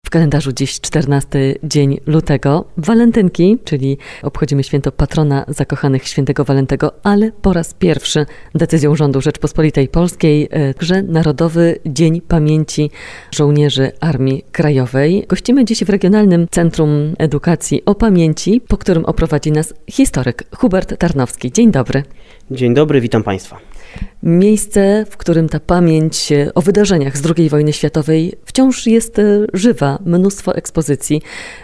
W kalendarzu dziś 14 dzień lutego, walentynki, czyli obchodzimy święto patrona zakochanych świętego Walentego, ale po raz pierwszy decyzją rządu Rzeczpospolitej Polskiej, że Narodowy Dzień Pamięci Żołnierzy Armii Krajowej. Gościmy dziś w Regionalnym Centrum Edukacji o Pamięci, po którym oprowadzi nas historyk Hubert Tarnowski. Dzień dobry. Dzień dobry, witam Państwa. Miejsce, w którym ta pamięć o wydarzeniach z II wojny światowej wciąż jest żywa. Mnóstwo ekspozycji,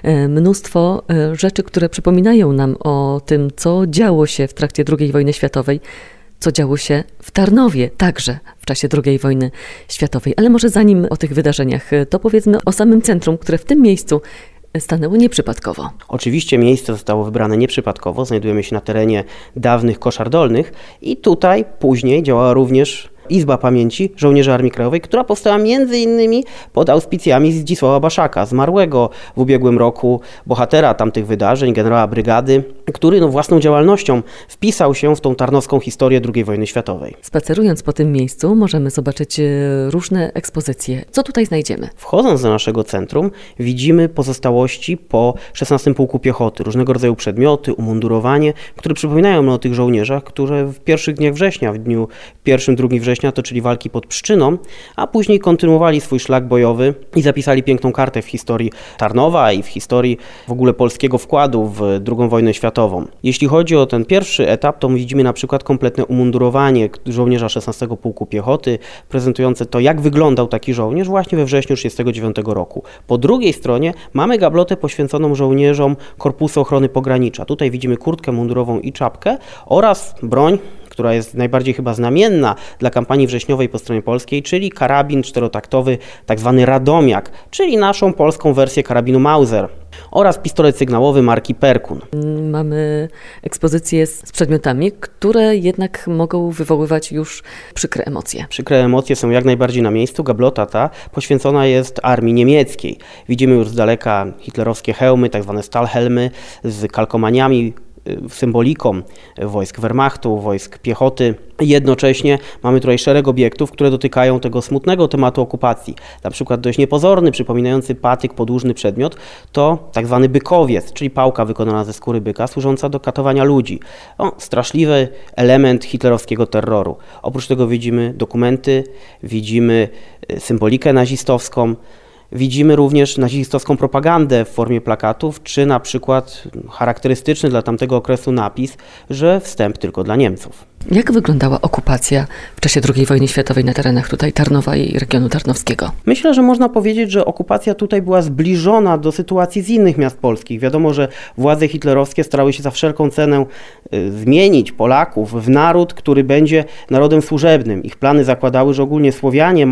mnóstwo rzeczy, które przypominają nam o tym, co działo się w trakcie II wojny światowej, co działo się w Tarnowie także w czasie II wojny światowej. Ale może zanim o tych wydarzeniach, to powiedzmy o samym centrum, które w tym miejscu stanęło nieprzypadkowo. Oczywiście miejsce zostało wybrane nieprzypadkowo. Znajdujemy się na terenie dawnych koszar dolnych i tutaj później działała również Izba Pamięci Żołnierzy Armii Krajowej, która powstała m.in. pod auspicjami Zdzisława Baszaka, zmarłego w ubiegłym roku bohatera tamtych wydarzeń, generała brygady, który własną działalnością wpisał się w tą tarnowską historię II wojny światowej. Spacerując po tym miejscu możemy zobaczyć różne ekspozycje. Co tutaj znajdziemy? Wchodząc do naszego centrum widzimy pozostałości po 16 Pułku Piechoty, różnego rodzaju przedmioty, umundurowanie, które przypominają o tych żołnierzach, które w pierwszych dniach września, w dniu 1-2 września toczyli walki pod Pszczyną, a później kontynuowali swój szlak bojowy i zapisali piękną kartę w historii Tarnowa i w historii w ogóle polskiego wkładu w II wojnę światową. Jeśli chodzi o ten pierwszy etap, to widzimy na przykład kompletne umundurowanie żołnierza 16 Pułku Piechoty, prezentujące to, jak wyglądał taki żołnierz właśnie we wrześniu 1939 roku. Po drugiej stronie mamy gablotę poświęconą żołnierzom Korpusu Ochrony Pogranicza. Tutaj widzimy kurtkę mundurową i czapkę oraz broń, która jest najbardziej chyba znamienna dla kampanii wrześniowej po stronie polskiej, czyli karabin czterotaktowy, tak zwany Radomiak, czyli naszą polską wersję karabinu Mauser, oraz pistolet sygnałowy marki Perkun. Mamy ekspozycje z przedmiotami, które jednak mogą wywoływać już przykre emocje. Przykre emocje są jak najbardziej na miejscu. Gablota ta poświęcona jest armii niemieckiej. Widzimy już z daleka hitlerowskie hełmy, tak zwane Stahlhelmy z kalkomaniami, symboliką wojsk Wehrmachtu, wojsk piechoty. Jednocześnie mamy tutaj szereg obiektów, które dotykają tego smutnego tematu okupacji. Na przykład dość niepozorny, przypominający patyk, podłużny przedmiot, to tak zwany bykowiec, czyli pałka wykonana ze skóry byka, służąca do katowania ludzi. Straszliwy element hitlerowskiego terroru. Oprócz tego widzimy dokumenty, widzimy symbolikę nazistowską, widzimy również nazistowską propagandę w formie plakatów, czy na przykład charakterystyczny dla tamtego okresu napis, że wstęp tylko dla Niemców. Jak wyglądała okupacja w czasie II wojny światowej na terenach tutaj Tarnowa i regionu tarnowskiego? Myślę, że można powiedzieć, że okupacja tutaj była zbliżona do sytuacji z innych miast polskich. Wiadomo, że władze hitlerowskie starały się za wszelką cenę zmienić Polaków w naród, który będzie narodem służebnym. Ich plany zakładały, że ogólnie Słowianie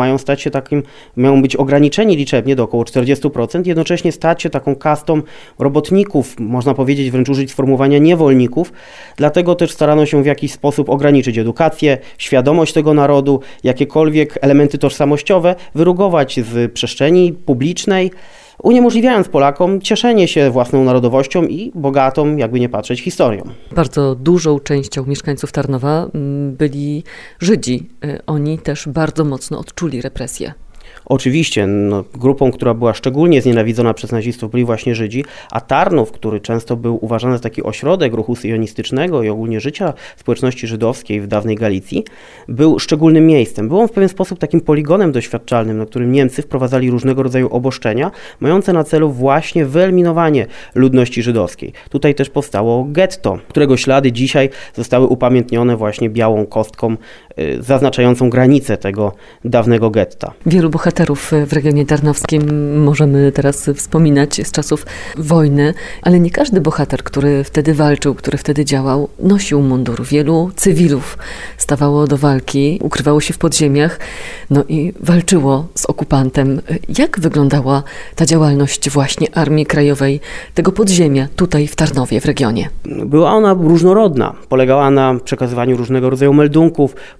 mają być ograniczeni liczebnie do około 40%, jednocześnie stać się taką kastą robotników, można powiedzieć wręcz użyć sformułowania niewolników. Dlatego też starano się w jakiś sposób ograniczyć edukację, świadomość tego narodu, jakiekolwiek elementy tożsamościowe wyrugować z przestrzeni publicznej, uniemożliwiając Polakom cieszenie się własną narodowością i bogatą, jakby nie patrzeć, historią. Bardzo dużą częścią mieszkańców Tarnowa byli Żydzi. Oni też bardzo mocno odczuli represje. Oczywiście, grupą, która była szczególnie znienawidzona przez nazistów, byli właśnie Żydzi, a Tarnów, który często był uważany za taki ośrodek ruchu sionistycznego i ogólnie życia społeczności żydowskiej w dawnej Galicji, był szczególnym miejscem. Był on w pewien sposób takim poligonem doświadczalnym, na którym Niemcy wprowadzali różnego rodzaju oboszczenia, mające na celu właśnie wyeliminowanie ludności żydowskiej. Tutaj też powstało getto, którego ślady dzisiaj zostały upamiętnione właśnie białą kostką zaznaczającą granicę tego dawnego getta. Wielu bohaterów w regionie tarnowskim możemy teraz wspominać z czasów wojny, ale nie każdy bohater, który wtedy walczył, który wtedy działał, nosił mundur. Wielu cywilów stawało do walki, ukrywało się w podziemiach, i walczyło z okupantem. Jak wyglądała ta działalność właśnie Armii Krajowej, tego podziemia tutaj w Tarnowie, w regionie? Była ona różnorodna. Polegała na przekazywaniu różnego rodzaju meldunków,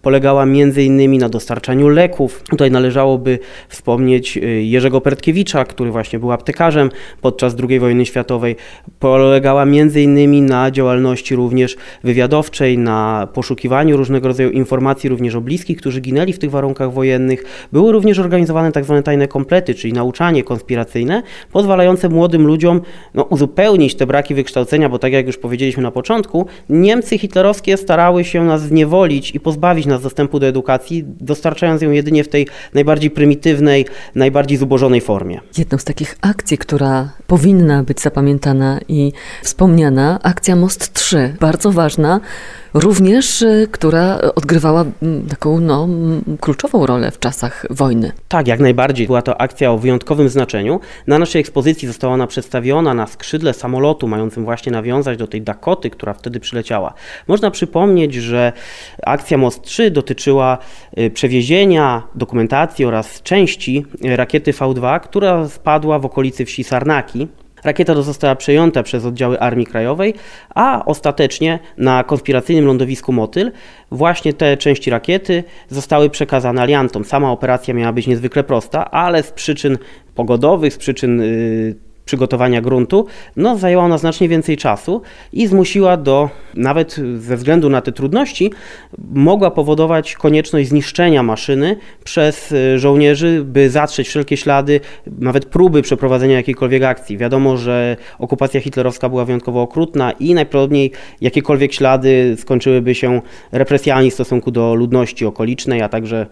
polegała m.in. na dostarczaniu leków. Tutaj należałoby wspomnieć Jerzego Pertkiewicza, który właśnie był aptekarzem podczas II wojny światowej. Polegała m.in. na działalności również wywiadowczej, na poszukiwaniu różnego rodzaju informacji również o bliskich, którzy ginęli w tych warunkach wojennych. Były również organizowane tzw. tajne komplety, czyli nauczanie konspiracyjne, pozwalające młodym ludziom uzupełnić te braki wykształcenia, bo tak jak już powiedzieliśmy na początku, Niemcy hitlerowskie starały się nas zniewolić i pozbawić nas dostępu do edukacji, dostarczając ją jedynie w tej najbardziej prymitywnej, najbardziej zubożonej formie. Jedną z takich akcji, która powinna być zapamiętana i wspomniana, akcja Most 3, bardzo ważna, również która odgrywała taką kluczową rolę w czasach wojny. Tak, jak najbardziej. Była to akcja o wyjątkowym znaczeniu. Na naszej ekspozycji została ona przedstawiona na skrzydle samolotu, mającym właśnie nawiązać do tej Dakoty, która wtedy przyleciała. Można przypomnieć, że akcja Most 3 dotyczyła przewiezienia, dokumentacji oraz części rakiety V2, która spadła w okolicy wsi Sarnaki. Rakieta została przejęta przez oddziały Armii Krajowej, a ostatecznie na konspiracyjnym lądowisku Motyl właśnie te części rakiety zostały przekazane aliantom. Sama operacja miała być niezwykle prosta, ale z przyczyn pogodowych, z przyczyn przygotowania gruntu, zajęła ona znacznie więcej czasu i zmusiła nawet ze względu na te trudności, mogła powodować konieczność zniszczenia maszyny przez żołnierzy, by zatrzeć wszelkie ślady, nawet próby przeprowadzenia jakiejkolwiek akcji. Wiadomo, że okupacja hitlerowska była wyjątkowo okrutna i najprawdopodobniej jakiekolwiek ślady skończyłyby się represjami w stosunku do ludności okolicznej, a także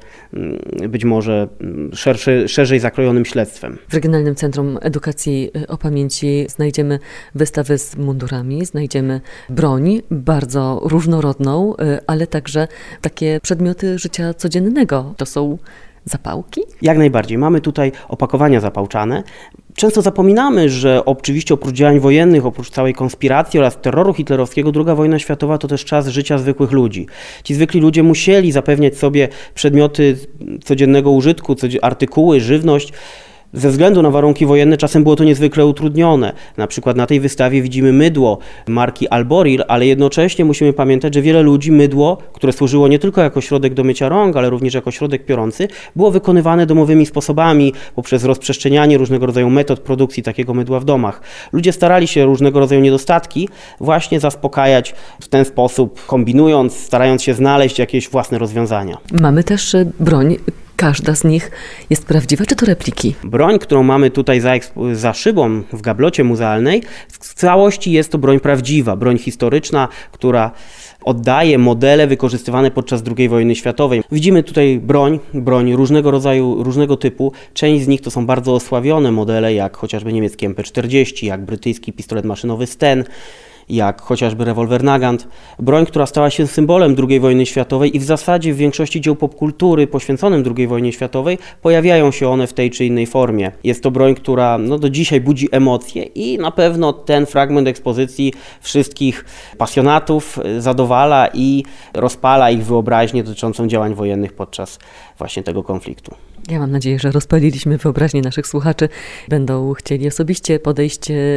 być może szerzej zakrojonym śledztwem. W Regionalnym Centrum Edukacji o Pamięci znajdziemy wystawę z mundurami, znajdziemy broń bardzo różnorodną, ale także takie przedmioty życia codziennego. To są zapałki? Jak najbardziej. Mamy tutaj opakowania zapałczane. Często zapominamy, że oczywiście oprócz działań wojennych, oprócz całej konspiracji oraz terroru hitlerowskiego, II wojna światowa to też czas życia zwykłych ludzi. Ci zwykli ludzie musieli zapewniać sobie przedmioty codziennego użytku, artykuły, żywność. Ze względu na warunki wojenne czasem było to niezwykle utrudnione. Na przykład na tej wystawie widzimy mydło marki Alboril, ale jednocześnie musimy pamiętać, że wiele ludzi mydło, które służyło nie tylko jako środek do mycia rąk, ale również jako środek piorący, było wykonywane domowymi sposobami poprzez rozprzestrzenianie różnego rodzaju metod produkcji takiego mydła w domach. Ludzie starali się różnego rodzaju niedostatki właśnie zaspokajać w ten sposób, kombinując, starając się znaleźć jakieś własne rozwiązania. Mamy też broń. Każda z nich jest prawdziwa, czy to repliki? Broń, którą mamy tutaj za szybą w gablocie muzealnej, w całości jest to broń prawdziwa, broń historyczna, która oddaje modele wykorzystywane podczas II wojny światowej. Widzimy tutaj broń różnego rodzaju, różnego typu. Część z nich to są bardzo osławione modele, jak chociażby niemiecki MP40, jak brytyjski pistolet maszynowy Sten, jak chociażby rewolwer Nagant. Broń, która stała się symbolem II wojny światowej i w zasadzie w większości dzieł popkultury poświęconym II wojnie światowej pojawiają się one w tej czy innej formie. Jest to broń, która do dzisiaj budzi emocje i na pewno ten fragment ekspozycji wszystkich pasjonatów zadowala i rozpala ich wyobraźnię dotyczącą działań wojennych podczas właśnie tego konfliktu. Ja mam nadzieję, że rozpaliliśmy wyobraźnię naszych słuchaczy. Będą chcieli osobiście podejść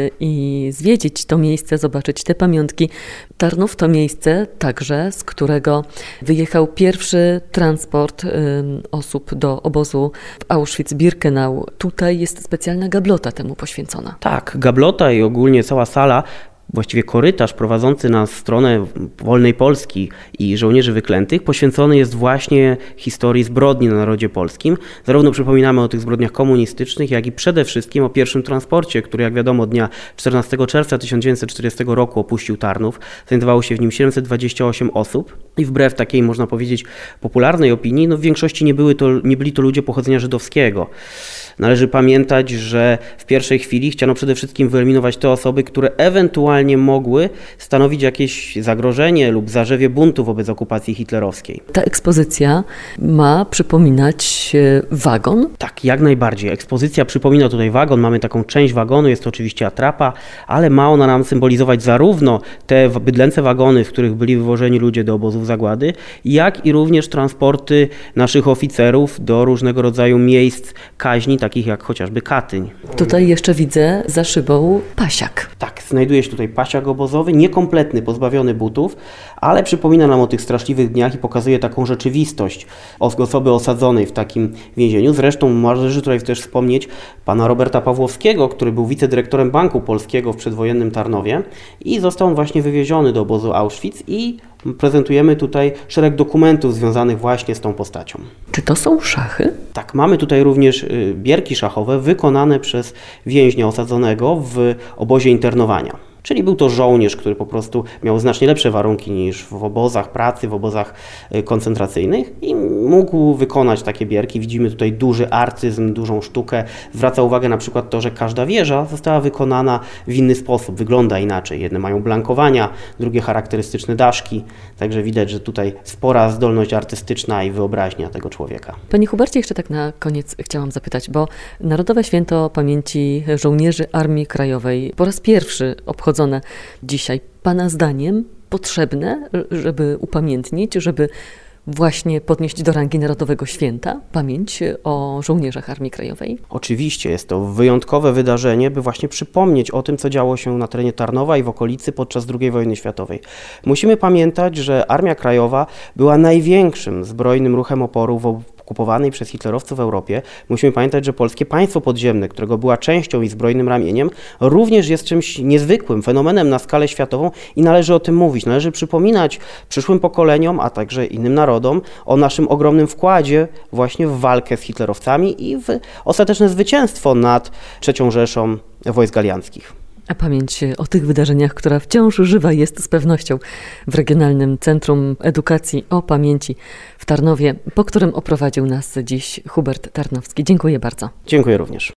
i zwiedzić to miejsce, zobaczyć te pamiątki. Tarnów to miejsce także, z którego wyjechał pierwszy transport osób do obozu w Auschwitz-Birkenau. Tutaj jest specjalna gablota temu poświęcona. Tak, gablota i ogólnie cała sala, właściwie korytarz prowadzący na stronę wolnej Polski i żołnierzy wyklętych poświęcony jest właśnie historii zbrodni na narodzie polskim. Zarówno przypominamy o tych zbrodniach komunistycznych, jak i przede wszystkim o pierwszym transporcie, który jak wiadomo dnia 14 czerwca 1940 roku opuścił Tarnów. Znajdowało się w nim 728 osób i wbrew takiej, można powiedzieć, popularnej opinii, w większości nie byli to ludzie pochodzenia żydowskiego. Należy pamiętać, że w pierwszej chwili chciano przede wszystkim wyeliminować te osoby, które ewentualnie mogły stanowić jakieś zagrożenie lub zarzewie buntu wobec okupacji hitlerowskiej. Ta ekspozycja ma przypominać wagon? Tak, jak najbardziej. Ekspozycja przypomina tutaj wagon. Mamy taką część wagonu, jest to oczywiście atrapa, ale ma ona nam symbolizować zarówno te bydlęce wagony, w których byli wywożeni ludzie do obozów zagłady, jak i również transporty naszych oficerów do różnego rodzaju miejsc kaźni, takich jak chociażby Katyń. Tutaj jeszcze widzę za szybą pasiak. Tak, znajduje się tutaj pasiak obozowy, niekompletny, pozbawiony butów, ale przypomina nam o tych straszliwych dniach i pokazuje taką rzeczywistość osoby osadzonej w takim więzieniu. Zresztą należy tutaj też wspomnieć pana Roberta Pawłowskiego, który był wicedyrektorem Banku Polskiego w przedwojennym Tarnowie i został on właśnie wywieziony do obozu Auschwitz i prezentujemy tutaj szereg dokumentów związanych właśnie z tą postacią. Czy to są szachy? Tak, mamy tutaj również bierki szachowe wykonane przez więźnia osadzonego w obozie internowania. Czyli był to żołnierz, który po prostu miał znacznie lepsze warunki niż w obozach pracy, w obozach koncentracyjnych i mógł wykonać takie bierki. Widzimy tutaj duży artyzm, dużą sztukę. Zwraca uwagę na przykład to, że każda wieża została wykonana w inny sposób, wygląda inaczej. Jedne mają blankowania, drugie charakterystyczne daszki. Także widać, że tutaj spora zdolność artystyczna i wyobraźnia tego człowieka. Panie Hubercie, jeszcze tak na koniec chciałam zapytać, bo Narodowe Święto Pamięci Żołnierzy Armii Krajowej po raz pierwszy obchodzone dzisiaj, Pana zdaniem potrzebne, żeby upamiętnić, żeby właśnie podnieść do rangi Narodowego Święta pamięć o żołnierzach Armii Krajowej? Oczywiście jest to wyjątkowe wydarzenie, by właśnie przypomnieć o tym, co działo się na terenie Tarnowa i w okolicy podczas II wojny światowej. Musimy pamiętać, że Armia Krajowa była największym zbrojnym ruchem oporu w okupowanej przez hitlerowców w Europie. Musimy pamiętać, że polskie państwo podziemne, którego była częścią i zbrojnym ramieniem, również jest czymś niezwykłym, fenomenem na skalę światową i należy o tym mówić. Należy przypominać przyszłym pokoleniom, a także innym narodom o naszym ogromnym wkładzie właśnie w walkę z hitlerowcami i w ostateczne zwycięstwo nad III Rzeszą wojsk alianckich. A pamięć o tych wydarzeniach, która wciąż żywa jest z pewnością w Regionalnym Centrum Edukacji o Pamięci w Tarnowie, po którym oprowadził nas dziś Hubert Tarnowski. Dziękuję bardzo. Dziękuję również.